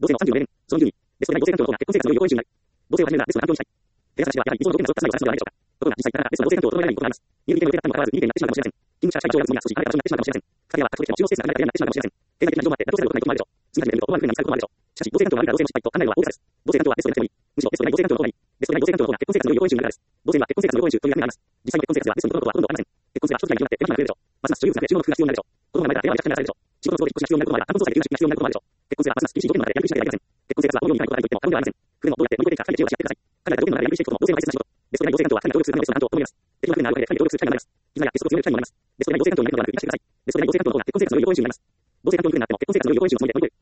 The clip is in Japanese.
同性の30名連、その順位、ベスト第同性環境の方が結婚生活の良い方への順位になる。同性を始めるならベストな環境にしたい。テレサ氏はやはり理想の条件が揃った最後の話を話していました。ところが実際ならベストな同性環境を整えられないことがあります。入力権の受け方にもかかわらず、2点になってしまうかもしれません。勤務者社会上や数には少し離れた場所になってしまうかもしれません。かつては格的でも中央スペースが離れたエリアになってしまうかもしれません。経済的な事情もあって妥協せざるを得ないこともあるでしょう。次の点で見ると思わぬふうなミサイルこともあるでしょう。しかし、同性環境があるから同性の失敗と考えるのは大げさです。同性環境はベストでなくてもいい。むしろベストでない同性環境の方がいい。ベストでない同性環境の方が結婚生活の良い方へ順になるからです。同性には結婚生活の良い順という役目があります。実際の結婚生活はベストに届くことはほとんどありません。結婚生活は一つが広がって手間暇が増えるでしょう。ますます所有物が増え、収納の工夫が必要になるでしょう。子供が生まれたら手間がめちゃくちゃになるでしょう。仕事の都合で引っ越しが必要になることもあれば、冠婚葬祭で急な給料が必要になることもあるでしょう。結婚生活はますます厳しい条件の中でやりくりしなければいけません。結婚生活は思うようにいかないことがあると言っても過言ではありません。それでもどうやって乗り越えていくか、二人で知恵を出し合ってください。彼らが条件の中でやりくりしていくことも同性の大切な仕事。ベストでない同性環境は神が努力するためのベストな環境と思います。敵の国があるわけで神が努力する機会になります。絆や結束を強める機会にもなります。ベストでない同性環境になるのではなく、生かしてください。ベストでない同性環境の方が結婚生活の良い方へ順になります。同性環境に来るなっても結婚生活の良い方へ順をつもりで乗り越える。